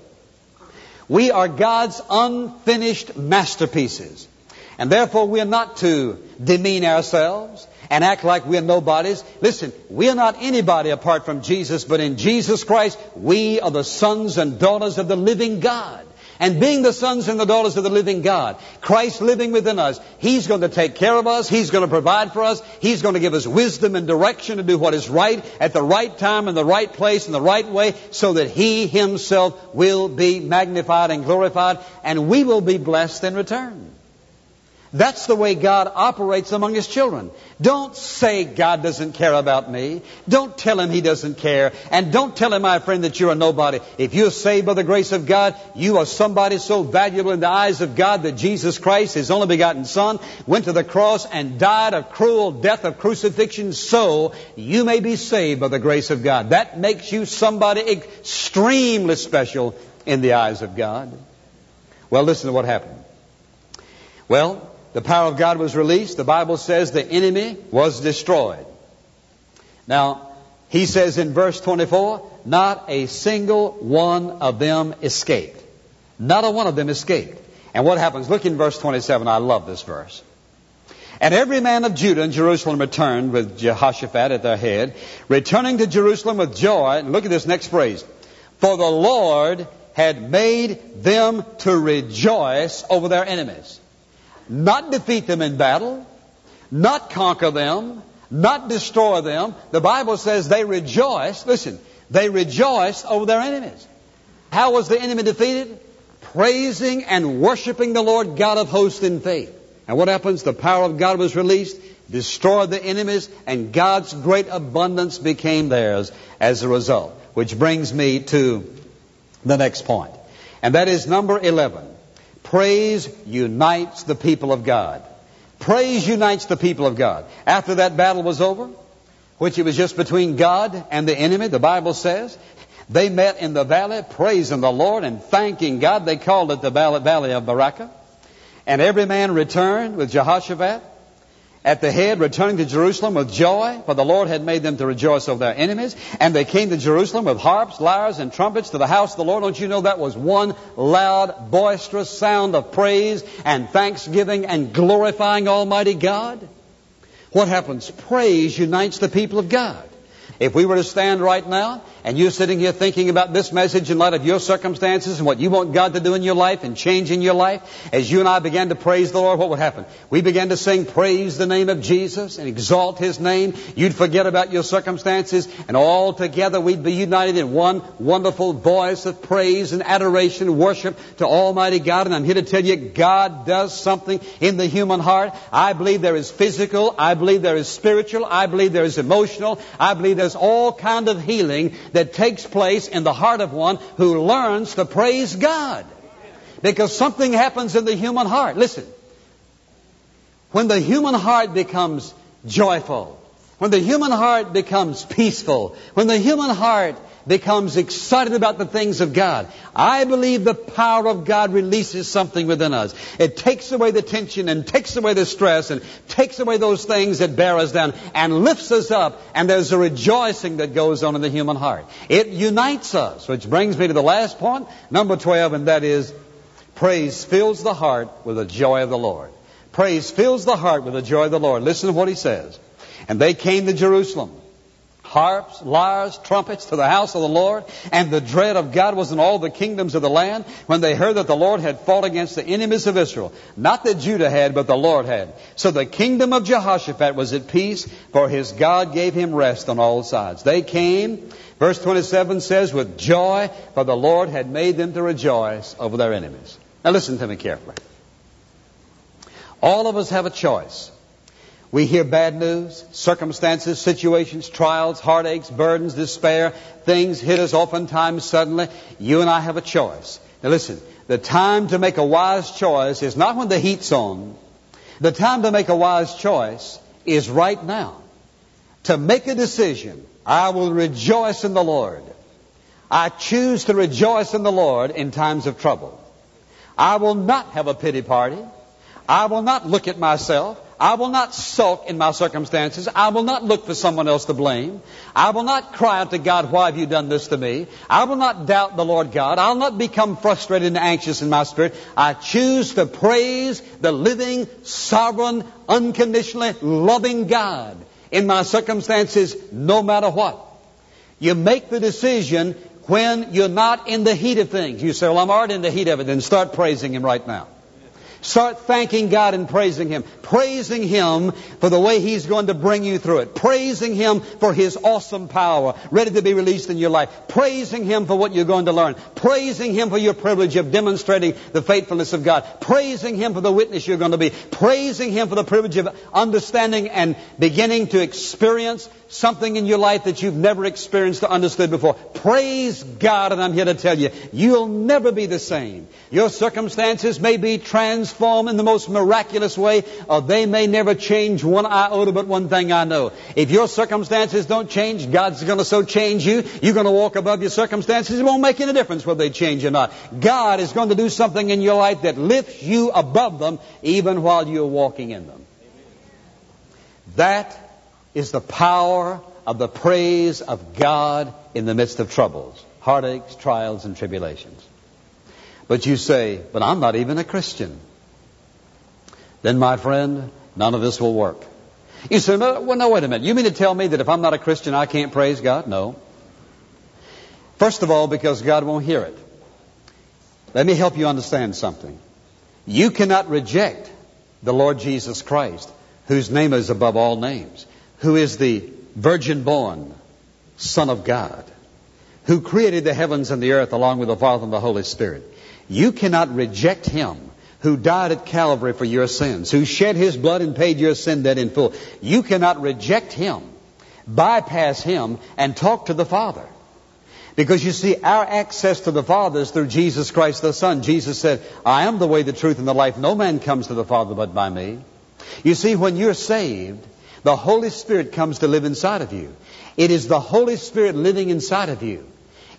We are God's unfinished masterpieces. And therefore we are not to demean ourselves and act like we're nobodies. Listen, we are not anybody apart from Jesus, but in Jesus Christ we are the sons and daughters of the living God. And being the sons and the daughters of the living God, Christ living within us, He's going to take care of us. He's going to provide for us. He's going to give us wisdom and direction to do what is right at the right time, in the right place, in the right way, so that He Himself will be magnified and glorified, and we will be blessed in return. That's the way God operates among His children. Don't say God doesn't care about me. Don't tell Him He doesn't care. And don't tell Him, my friend, that you're a nobody. If you're saved by the grace of God, you are somebody so valuable in the eyes of God that Jesus Christ, His only begotten Son, went to the cross and died a cruel death of crucifixion so you may be saved by the grace of God. That makes you somebody extremely special in the eyes of God. Well, listen to what happened. Well, the power of God was released. The Bible says the enemy was destroyed. Now, he says in verse twenty-four, not a single one of them escaped. Not a one of them escaped. And what happens? Look in verse twenty-seven. I love this verse. And every man of Judah and Jerusalem returned with Jehoshaphat at their head, returning to Jerusalem with joy. And look at this next phrase. For the Lord had made them to rejoice over their enemies. Not defeat them in battle, not conquer them, not destroy them. The Bible says they rejoiced. Listen, they rejoiced over their enemies. How was the enemy defeated? Praising and worshiping the Lord God of hosts in faith. And what happens? The power of God was released, destroyed the enemies, and God's great abundance became theirs as a result. Which brings me to the next point. And that is number eleven. Praise unites the people of God. Praise unites the people of God. After that battle was over, which it was just between God and the enemy, the Bible says, They met in the valley, praising the Lord and thanking God. They called it the Valley of Barakah. And every man returned with Jehoshaphat at the head, returning to Jerusalem with joy, for the Lord had made them to rejoice over their enemies. And they came to Jerusalem with harps, lyres, and trumpets to the house of the Lord. Don't you know that was one loud, boisterous sound of praise and thanksgiving and glorifying Almighty God? What happens? Praise unites the people of God. If we were to stand right now, and you're sitting here thinking about this message in light of your circumstances and what you want God to do in your life and change in your life, as you and I began to praise the Lord, what would happen? We began to sing, praise the name of Jesus and exalt His name. You'd forget about your circumstances, and all together we'd be united in one wonderful voice of praise and adoration and worship to Almighty God. And I'm here to tell you, God does something in the human heart. I believe there is physical. I believe there is spiritual. I believe there is emotional. I believe there's all kind of healing that takes place in the heart of one who learns to praise God. Because something happens in the human heart. Listen, when the human heart becomes joyful, when the human heart becomes peaceful, when the human heart becomes excited about the things of God, I believe the power of God releases something within us. It takes away the tension and takes away the stress and takes away those things that bear us down and lifts us up, and there's a rejoicing that goes on in the human heart. It unites us, which brings me to the last point, number twelve, and that is praise fills the heart with the joy of the Lord. Praise fills the heart with the joy of the Lord. Listen to what he says. And they came to Jerusalem, harps, lyres, trumpets to the house of the Lord, and the dread of God was in all the kingdoms of the land when they heard that the Lord had fought against the enemies of Israel. Not that Judah had, but the Lord had. So the kingdom of Jehoshaphat was at peace, for his God gave him rest on all sides. They came, verse twenty-seven says, with joy, for the Lord had made them to rejoice over their enemies. Now listen to me carefully. All of us have a choice. We hear bad news, circumstances, situations, trials, heartaches, burdens, despair. Things hit us oftentimes suddenly. You and I have a choice. Now listen, the time to make a wise choice is not when the heat's on. The time to make a wise choice is right now. To make a decision, I will rejoice in the Lord. I choose to rejoice in the Lord in times of trouble. I will not have a pity party. I will not look at myself. I will not sulk in my circumstances. I will not look for someone else to blame. I will not cry out to God, why have you done this to me? I will not doubt the Lord God. I'll not become frustrated and anxious in my spirit. I choose to praise the living, sovereign, unconditionally loving God in my circumstances, no matter what. You make the decision when you're not in the heat of things. You say, well, I'm already in the heat of it. Then start praising Him right now. Start thanking God and praising Him. Praising Him for the way He's going to bring you through it. Praising Him for His awesome power ready to be released in your life. Praising Him for what you're going to learn. Praising Him for your privilege of demonstrating the faithfulness of God. Praising Him for the witness you're going to be. Praising Him for the privilege of understanding and beginning to experience something in your life that you've never experienced or understood before. Praise God, and I'm here to tell you, you'll never be the same. Your circumstances may be transformed in the most miraculous way, or they may never change one iota, but one thing I know. If your circumstances don't change, God's going to so change you, you're going to walk above your circumstances. It won't make any difference whether they change or not. God is going to do something in your life that lifts you above them, even while you're walking in them. That is the power of the praise of God in the midst of troubles, heartaches, trials, and tribulations. But you say, but I'm not even a Christian. Then, my friend, none of this will work. You say, no, well, no, wait a minute. You mean to tell me that if I'm not a Christian, I can't praise God? No. First of all, because God won't hear it. Let me help you understand something. You cannot reject the Lord Jesus Christ, whose name is above all names, who is the virgin-born Son of God, who created the heavens and the earth along with the Father and the Holy Spirit. You cannot reject Him who died at Calvary for your sins, who shed His blood and paid your sin debt in full. You cannot reject Him, bypass Him, and talk to the Father. Because you see, our access to the Father is through Jesus Christ the Son. Jesus said, I am the way, the truth, and the life. No man comes to the Father but by me. You see, when you're saved, the Holy Spirit comes to live inside of you. It is the Holy Spirit living inside of you.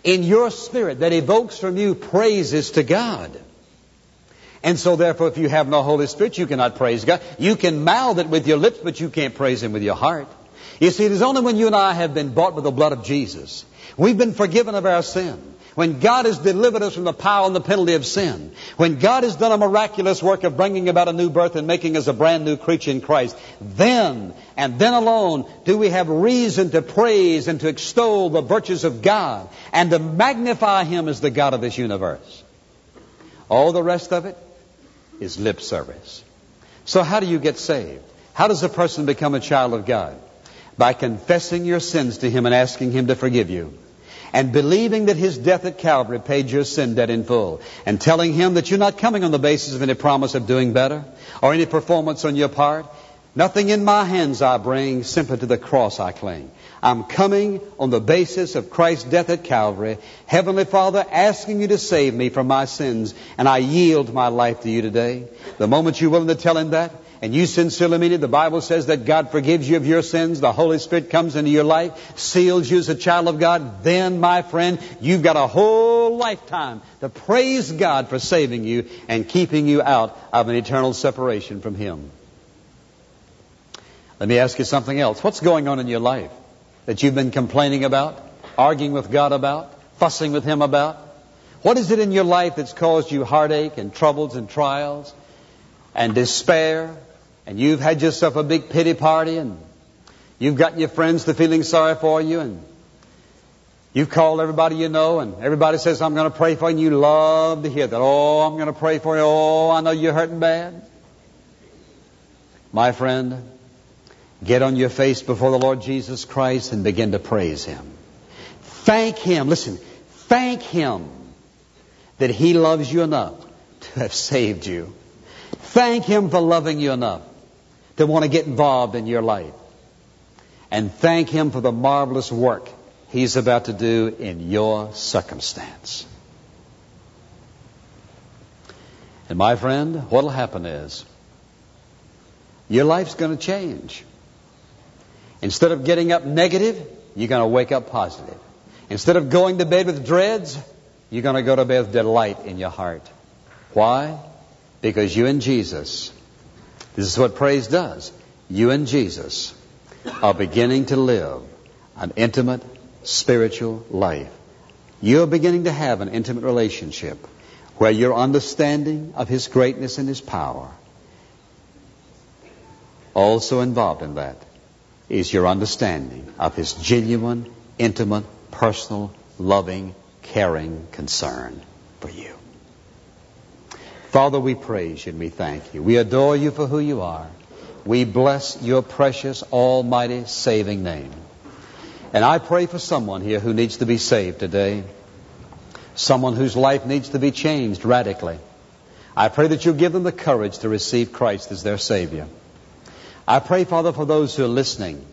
in your spirit that evokes from you praises to God. And so therefore, if you have no Holy Spirit, you cannot praise God. You can mouth it with your lips, but you can't praise Him with your heart. You see, it is only when you and I have been bought with the blood of Jesus, we've been forgiven of our sin, when God has delivered us from the power and the penalty of sin, when God has done a miraculous work of bringing about a new birth and making us a brand new creature in Christ, then and then alone do we have reason to praise and to extol the virtues of God and to magnify Him as the God of this universe. All the rest of it is lip service. So how do you get saved? How does a person become a child of God? By confessing your sins to Him and asking Him to forgive you, and believing that His death at Calvary paid your sin debt in full, and telling Him that you're not coming on the basis of any promise of doing better or any performance on your part. Nothing in my hands I bring, simply to the cross I cling. I'm coming on the basis of Christ's death at Calvary. Heavenly Father, asking you to save me from my sins, and I yield my life to you today. The moment you're willing to tell Him that, and you sincerely mean it, the Bible says that God forgives you of your sins, the Holy Spirit comes into your life, seals you as a child of God, then, my friend, you've got a whole lifetime to praise God for saving you and keeping you out of an eternal separation from Him. Let me ask you something else. What's going on in your life that you've been complaining about, arguing with God about, fussing with Him about? What is it in your life that's caused you heartache and troubles and trials and despair? And you've had yourself a big pity party, and you've gotten your friends to feeling sorry for you, and you've called everybody you know, and everybody says, I'm going to pray for you, and you love to hear that. Oh, I'm going to pray for you. Oh, I know you're hurting bad. My friend, get on your face before the Lord Jesus Christ and begin to praise Him. Thank Him. Listen, thank Him that He loves you enough to have saved you. Thank Him for loving you enough to want to get involved in your life. And thank Him for the marvelous work He's about to do in your circumstance. And my friend, what will happen is your life's going to change. Instead of getting up negative, you're going to wake up positive. Instead of going to bed with dreads, you're going to go to bed with delight in your heart. Why? Because you and Jesus, this is what praise does. You and Jesus are beginning to live an intimate spiritual life. You're beginning to have an intimate relationship where your understanding of His greatness and His power, also involved in that is your understanding of His genuine, intimate, personal, loving, caring concern for you. Father, we praise you and we thank you. We adore you for who you are. We bless your precious, almighty, saving name. And I pray for someone here who needs to be saved today. Someone whose life needs to be changed radically. I pray that you'll give them the courage to receive Christ as their Savior. I pray, Father, for those who are listening.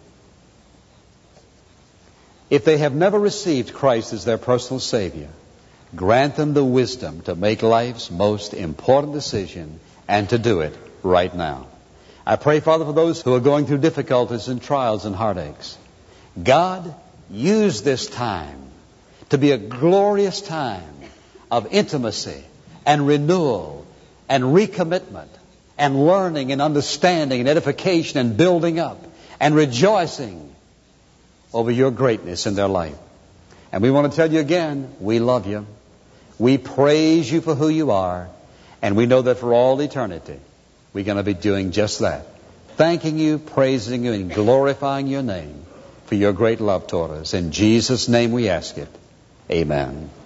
If they have never received Christ as their personal Savior, grant them the wisdom to make life's most important decision and to do it right now. I pray, Father, for those who are going through difficulties and trials and heartaches. God, use this time to be a glorious time of intimacy and renewal and recommitment and learning and understanding and edification and building up and rejoicing over your greatness in their life. And we want to tell you again, we love you. We praise you for who you are, and we know that for all eternity, we're going to be doing just that. Thanking you, praising you, and glorifying your name for your great love toward us. In Jesus' name we ask it. Amen.